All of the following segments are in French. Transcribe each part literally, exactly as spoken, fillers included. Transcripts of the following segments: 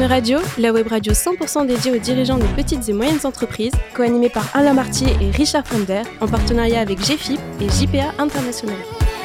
E Radio, la web radio cent pour cent dédiée aux dirigeants des petites et moyennes entreprises, co-animée par Alain Martier et Richard Frender, en partenariat avec G F I P et J P A International.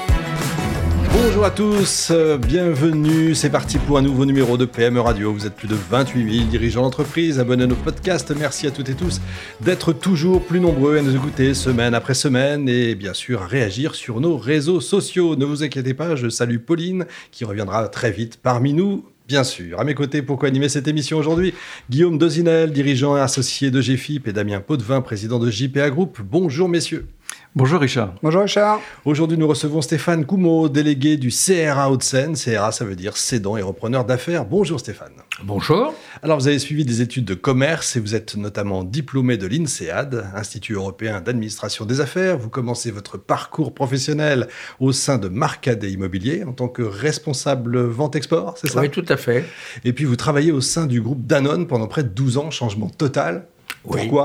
Bonjour à tous, bienvenue, c'est parti pour un nouveau numéro de P M E Radio. Vous êtes plus de vingt-huit mille dirigeants d'entreprise, abonnés à nos podcasts. Merci à toutes et tous d'être toujours plus nombreux à nous écouter semaine après semaine et bien sûr à réagir sur nos réseaux sociaux. Ne vous inquiétez pas, je salue Pauline qui reviendra très vite parmi nous. Bien sûr. À mes côtés, pour co-animer cette émission aujourd'hui, Guillaume Dozinel, dirigeant et associé de G F I P, et Damien Potvin, président de J P A Group. Bonjour messieurs. Bonjour Richard. Bonjour Richard. Aujourd'hui, nous recevons Stéphane Coumeau, délégué du C R A Hauts-de-Seine. C R A, ça veut dire cédant et repreneur d'affaires. Bonjour Stéphane. Bonjour. Alors, vous avez suivi des études de commerce et vous êtes notamment diplômé de l'INSEAD, Institut européen d'administration des affaires. Vous commencez votre parcours professionnel au sein de Marcadet Immobilier en tant que responsable vente-export, c'est ça ? Oui, tout à fait. Et puis, vous travaillez au sein du groupe Danone pendant près de douze ans, changement total. Oui. Pourquoi ?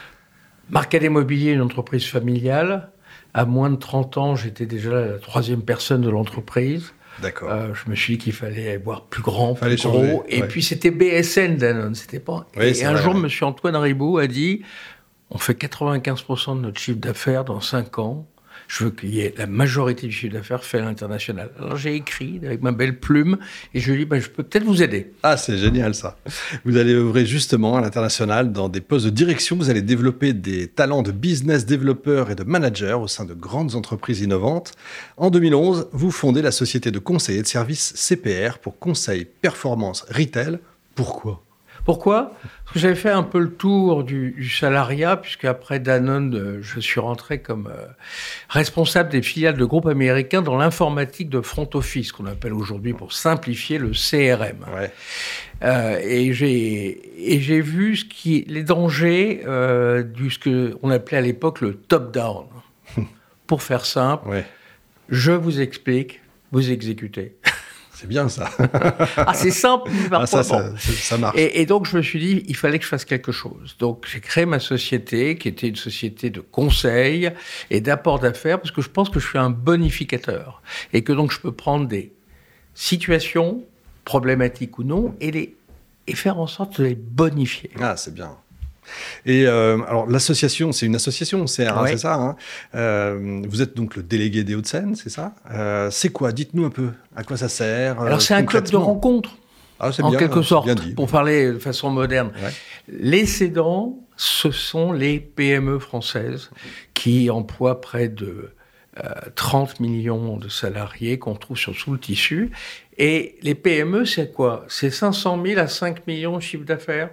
Marcadet Immobilier, une entreprise familiale. À moins de trente ans, j'étais déjà la troisième personne de l'entreprise. D'accord. Euh, je me suis dit qu'il fallait voir plus grand, fallait plus changer, gros. Et ouais. puis, c'était B S N Danone. C'était pas... Oui, et un vrai, jour, ouais. M. Antoine Ribot a dit « On fait quatre-vingt-quinze pour cent de notre chiffre d'affaires dans cinq ans. Je veux qu'il y ait la majorité du chiffre d'affaires fait à l'international. » Alors j'ai écrit avec ma belle plume et je lui ai dit ben, « Je peux peut-être vous aider. » Ah, c'est génial ça. Vous allez œuvrer justement à l'international dans des postes de direction. Vous allez développer des talents de business développeurs et de managers au sein de grandes entreprises innovantes. En deux mille onze, vous fondez la société de conseil et de services C P R pour conseil performance retail. Pourquoi ? Pourquoi ? Parce que j'avais fait un peu le tour du, du salariat, puisque après Danone, euh, je suis rentré comme euh, responsable des filiales de groupes américains dans l'informatique de front office, qu'on appelle aujourd'hui, pour simplifier, le C R M. Ouais. Euh, et, j'ai, et j'ai vu ce qui, les dangers euh, du ce qu'on appelait à l'époque le top-down. Pour faire simple, Ouais. je vous explique, vous exécutez. C'est bien ça. Ah, c'est simple, mais parfois, Ah, ça, bon. ça, ça marche. Et, et donc, je me suis dit, il fallait que je fasse quelque chose. Donc, j'ai créé ma société, qui était une société de conseil et d'apport d'affaires, parce que je pense que je suis un bonificateur. Et que donc, je peux prendre des situations, problématiques ou non, et, les, et faire en sorte de les bonifier. Ah, c'est bien. Et euh, alors, l'association, c'est une association, C R A, Ouais. c'est ça hein euh, Vous êtes donc le délégué des Hauts-de-Seine, c'est ça euh, C'est quoi ? Dites-nous un peu. À quoi ça sert ? Alors, euh, c'est un club de concrètement rencontres. Ah, c'est En bien, quelque c'est sorte, bien dit. pour parler de façon moderne. Ouais. Les cédants, ce sont les P M E françaises qui emploient près de euh, trente millions de salariés qu'on trouve sur tout le tissu. Et les P M E, c'est quoi ? C'est cinq cent mille à cinq millions de chiffre d'affaires.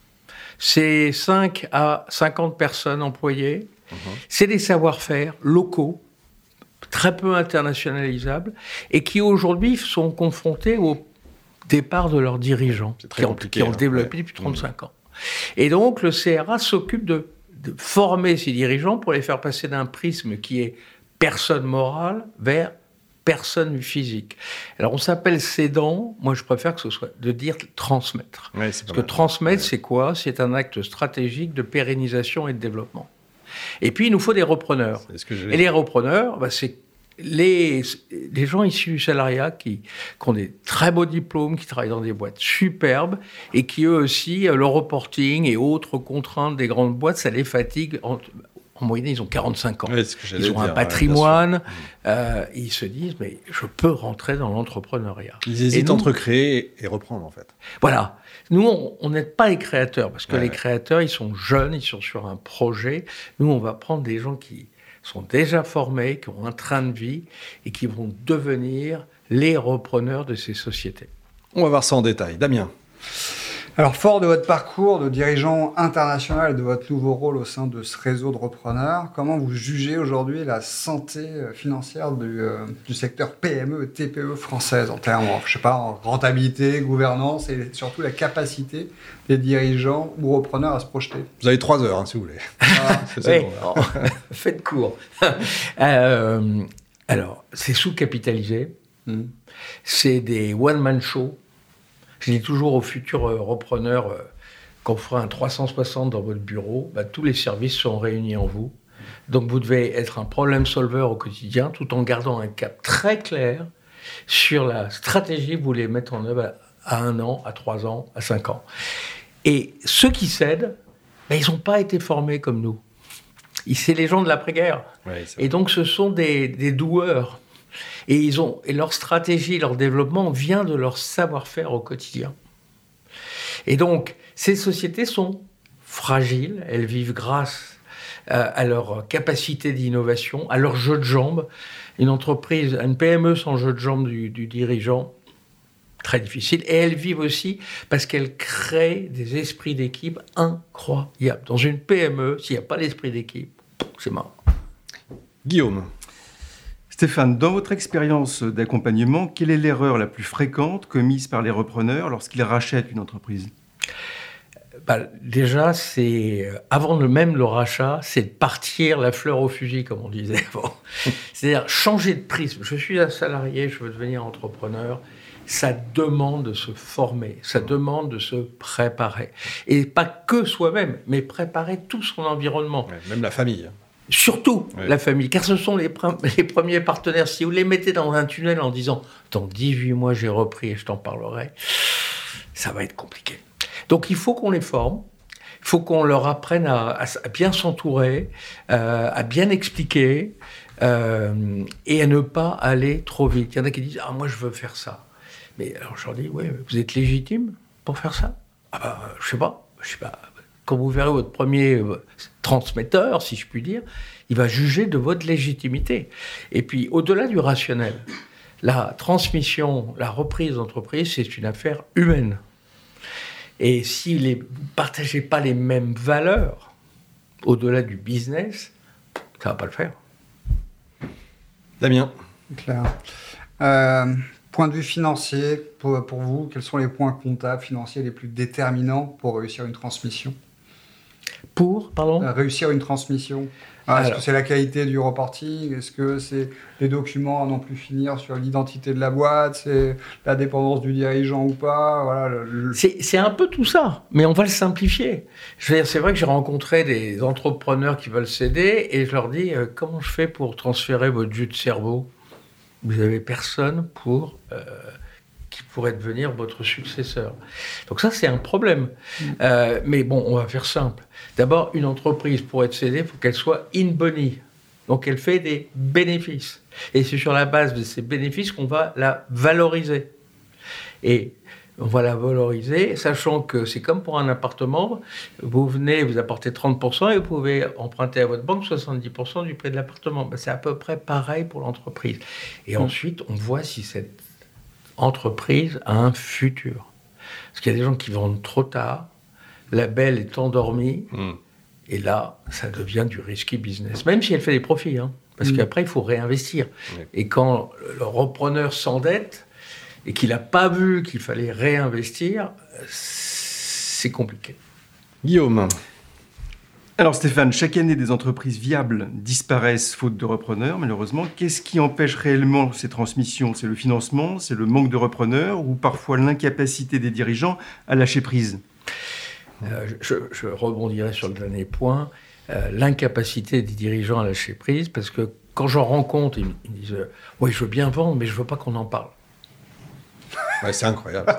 C'est cinq à cinquante personnes employées. Mmh. C'est des savoir-faire locaux, très peu internationalisables, et qui aujourd'hui sont confrontés au départ de leurs dirigeants, qui ont, qui ont hein, développé ouais. depuis trente-cinq mmh. ans. Et donc, le C R A s'occupe de, de former ces dirigeants pour les faire passer d'un prisme qui est personne morale vers personne physique. Alors, on s'appelle cédant, moi je préfère que ce soit de dire transmettre. Ouais, Parce que transmettre, ouais. c'est quoi ? C'est un acte stratégique de pérennisation et de développement. Et puis, il nous faut des repreneurs. C'est ce que et les repreneurs, bah, c'est Les, les gens issus du salariat qui, qui ont des très beaux diplômes, qui travaillent dans des boîtes superbes et qui, eux aussi, le reporting et autres contraintes des grandes boîtes, ça les fatigue. En, en moyenne, ils ont quarante-cinq ans. Ouais, c'est ce que j'allais ils ont dire, un patrimoine. Ouais, euh, ils se disent, mais je peux rentrer dans l'entrepreneuriat. Ils hésitent nous, entre créer et reprendre, en fait. Voilà. Nous, on n'aide pas les créateurs, parce que ouais, les ouais. créateurs, ils sont jeunes, ils sont sur un projet. Nous, on va prendre des gens qui sont déjà formés, qui ont un train de vie et qui vont devenir les repreneurs de ces sociétés. On va voir ça en détail. Damien. Alors, fort de votre parcours de dirigeant international et de votre nouveau rôle au sein de ce réseau de repreneurs, comment vous jugez aujourd'hui la santé financière du, euh, du secteur P M E et T P E française en termes, je sais pas, en rentabilité, gouvernance et surtout la capacité des dirigeants ou repreneurs à se projeter ? Vous avez trois heures, hein, si vous voulez. Ah, oui, bon, faites court. euh, alors, c'est sous-capitalisé. Mmh. C'est des one-man shows. Je dis toujours aux futurs euh, repreneurs euh, qu'on fera un trois cent soixante dans votre bureau, bah, tous les services sont réunis en vous. Donc vous devez être un problem solver au quotidien tout en gardant un cap très clair sur la stratégie que vous voulez mettre en œuvre à, à un an, à trois ans, à cinq ans. Et ceux qui cèdent, ben, ils n'ont pas été formés comme nous. C'est les gens de l'après-guerre. Ouais, et donc, ce sont des, des doueurs. Et, ils ont, et leur stratégie, leur développement vient de leur savoir-faire au quotidien. Et donc, ces sociétés sont fragiles. Elles vivent grâce à, à leur capacité d'innovation, à leur jeu de jambes. Une entreprise, une P M E sans jeu de jambes du, du dirigeant, très difficile. Et elles vivent aussi parce qu'elles créent des esprits d'équipe incroyables. Dans une P M E, s'il n'y a pas d'esprit d'équipe, c'est mort. Guillaume. Stéphane, dans votre expérience d'accompagnement, quelle est l'erreur la plus fréquente commise par les repreneurs lorsqu'ils rachètent une entreprise ? Bah, déjà, c'est, avant le même le rachat, c'est de partir la fleur au fusil, comme on disait avant. C'est-à-dire changer de prisme. Je suis un salarié, je veux devenir entrepreneur. Ça demande de se former, ça demande de se préparer. Et pas que soi-même, mais préparer tout son environnement. Ouais, même la famille. Surtout ouais. la famille, car ce sont les, pre- les premiers partenaires. Si vous les mettez dans un tunnel en disant « dans dix-huit mois, j'ai repris et je t'en parlerai », ça va être compliqué. Donc il faut qu'on les forme, il faut qu'on leur apprenne à, à, à bien s'entourer, euh, à bien expliquer euh, et à ne pas aller trop vite. Il y en a qui disent « ah, moi je veux faire ça ». Mais alors je leur dis « oui, vous êtes légitime pour faire ça ?»« Ah ben, je sais pas, je sais pas. » Quand vous verrez votre premier transmetteur, si je puis dire, il va juger de votre légitimité. Et puis, au-delà du rationnel, la transmission, la reprise d'entreprise, c'est une affaire humaine. Et si les, vous ne partagez pas les mêmes valeurs, au-delà du business, ça ne va pas le faire. Damien. Claire. Euh, point de vue financier, pour, pour vous, quels sont les points comptables, financiers les plus déterminants pour réussir une transmission ? Pour, pardon euh, Réussir une transmission. Ah, est-ce que c'est la qualité du reporting ? Est-ce que c'est les documents à non plus finir sur l'identité de la boîte ? C'est la dépendance du dirigeant ou pas ? Voilà, le... c'est, c'est un peu tout ça, mais on va le simplifier. Je veux dire, c'est vrai que j'ai rencontré des entrepreneurs qui veulent céder et je leur dis euh, comment je fais pour transférer votre jus de cerveau ? Vous n'avez personne pour... Euh, qui pourrait devenir votre successeur. Donc ça, c'est un problème. Mmh. Euh, mais bon, on va faire simple. D'abord, une entreprise, pour être cédée, il faut qu'elle soit in boni. Donc, elle fait des bénéfices. Et c'est sur la base de ces bénéfices qu'on va la valoriser. Et on va la valoriser, sachant que c'est comme pour un appartement. Vous venez, vous apportez trente pour cent et vous pouvez emprunter à votre banque soixante-dix pour cent du prix de l'appartement. Ben, c'est à peu près pareil pour l'entreprise. Et mmh. ensuite, on voit si cette entreprise a un futur. Parce qu'il y a des gens qui vendent trop tard, la belle est endormie, mmh. et là, ça devient du risky business. Même si elle fait des profits, hein, parce mmh. qu'après, il faut réinvestir. Mmh. Et quand le repreneur s'endette, et qu'il n'a pas vu qu'il fallait réinvestir, c'est compliqué. Guillaume. Alors Stéphane, chaque année, des entreprises viables disparaissent faute de repreneurs, malheureusement. Qu'est-ce qui empêche réellement ces transmissions ? C'est le financement, c'est le manque de repreneurs ou parfois l'incapacité des dirigeants à lâcher prise ? euh, je, je rebondirai sur le dernier point. Euh, l'incapacité des dirigeants à lâcher prise, parce que quand j'en rencontre, ils me disent euh, « oui, je veux bien vendre, mais je ne veux pas qu'on en parle ». Ouais, c'est incroyable.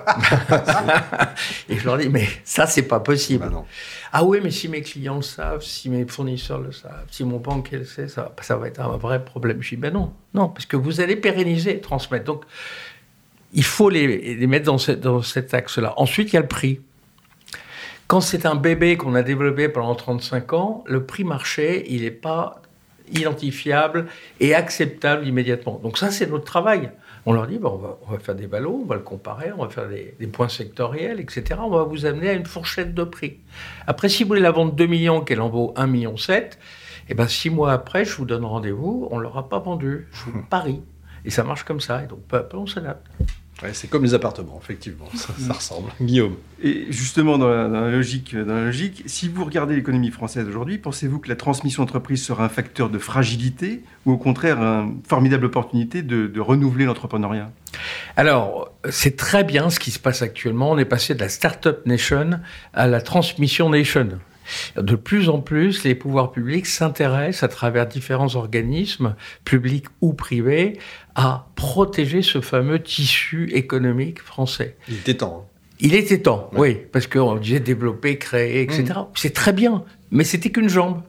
Et je leur dis, mais ça, c'est pas possible. Bah non. Ah oui, mais si mes clients le savent, si mes fournisseurs le savent, si mon banquier le sait, ça, ça va être un vrai problème. Je dis, ben non, non, parce que vous allez pérenniser et transmettre. Donc, il faut les, les mettre dans, cette, dans cet axe-là. Ensuite, il y a le prix. Quand c'est un bébé qu'on a développé pendant trente-cinq ans, le prix marché, il n'est pas identifiable et acceptable immédiatement. Donc ça, c'est notre travail. On leur dit, ben, on, va, on va faire des valos, on va le comparer, on va faire des, des points sectoriels, et cetera. On va vous amener à une fourchette de prix. Après, si vous voulez la vendre deux millions, qu'elle en vaut un virgule sept million, eh ben, six mois après, je vous donne rendez-vous, on ne l'aura pas vendu. Je vous parie. Et ça marche comme ça. Et donc, peu à peu, on s'adapte. Ouais, c'est comme les appartements, effectivement. Ça, ça ressemble. Guillaume. Et justement, dans la, dans la logique, dans la logique, si vous regardez l'économie française aujourd'hui, pensez-vous que la transmission d'entreprise sera un facteur de fragilité ou au contraire une formidable opportunité de, de renouveler l'entrepreneuriat ? Alors, c'est très bien ce qui se passe actuellement. On est passé de la Startup Nation à la Transmission Nation. De plus en plus, les pouvoirs publics s'intéressent, à travers différents organismes, publics ou privés, à protéger ce fameux tissu économique français. Il était temps. Hein. Il était temps, ouais. oui, parce qu'on disait développer, créer, et cetera. Mmh. C'est très bien, mais c'était qu'une jambe.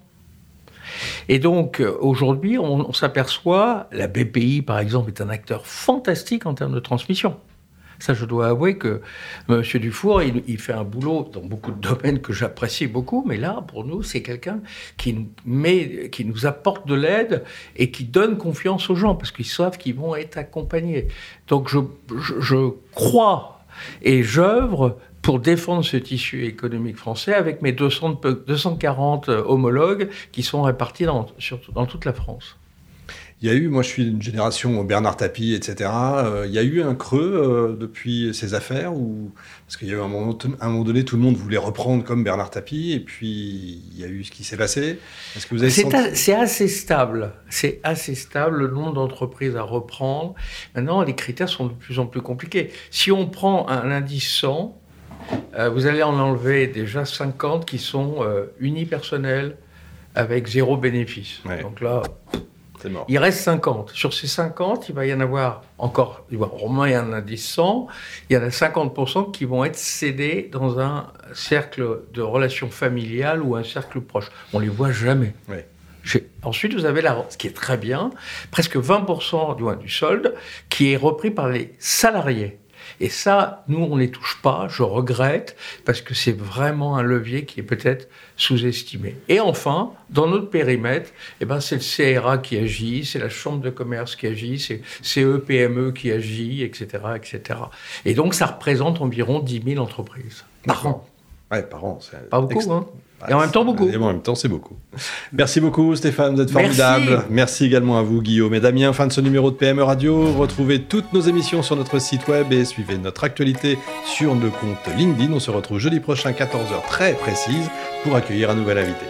Et donc, aujourd'hui, on, on s'aperçoit, la B P I, par exemple, est un acteur fantastique en termes de transmission. Ça, je dois avouer que M. Dufour, il, il fait un boulot dans beaucoup de domaines que j'apprécie beaucoup, mais là, pour nous, c'est quelqu'un qui nous, met, qui nous apporte de l'aide et qui donne confiance aux gens, parce qu'ils savent qu'ils vont être accompagnés. Donc, je, je, je crois et j'œuvre pour défendre ce tissu économique français avec mes deux cents, deux cent quarante homologues qui sont répartis dans, sur, dans toute la France. Il y a eu, moi je suis d'une génération Bernard Tapie, et cetera. Euh, il y a eu un creux euh, depuis ces affaires où, parce qu'il y a eu un moment, un moment donné, tout le monde voulait reprendre comme Bernard Tapie, et puis il y a eu ce qui s'est passé. Est-ce que vous avez c'est, senti... a, c'est assez stable. C'est assez stable, le nombre d'entreprises à reprendre. Maintenant, les critères sont de plus en plus compliqués. Si on prend un indice cent, euh, vous allez en enlever déjà cinquante qui sont euh, unipersonnels avec zéro bénéfice. Ouais. Donc là... C'est mort. Il reste cinquante. Sur ces cinquante, il va y en avoir encore, il va au moins y en a indice cent, il y en a cinquante pour cent qui vont être cédés dans un cercle de relations familiales ou un cercle proche. On ne les voit jamais. Oui. J'ai... Ensuite, vous avez la... ce qui est très bien, presque vingt pour cent du, du solde qui est repris par les salariés. Et ça, nous, on ne les touche pas, je regrette, parce que c'est vraiment un levier qui est peut-être sous-estimé. Et enfin, dans notre périmètre, eh ben, c'est le C R A qui agit, c'est la Chambre de commerce qui agit, c'est C E P M E qui agit, et cetera, et cetera. Et donc, ça représente environ dix mille entreprises par an. Ouais, par an. C'est pas beaucoup, extra... hein. Et en même temps, beaucoup. Et en même temps, c'est beaucoup. Merci beaucoup, Stéphane, vous êtes formidable. Merci. Merci également à vous, Guillaume et Damien. Fin de ce numéro de P M E Radio. Retrouvez toutes nos émissions sur notre site web et suivez notre actualité sur le compte LinkedIn. On se retrouve jeudi prochain, quatorze heures, très précise, pour accueillir un nouvel invité.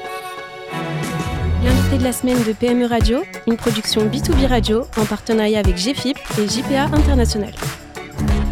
L'invité de la semaine de P M E Radio, une production B deux B Radio en partenariat avec G F I P et J P A International.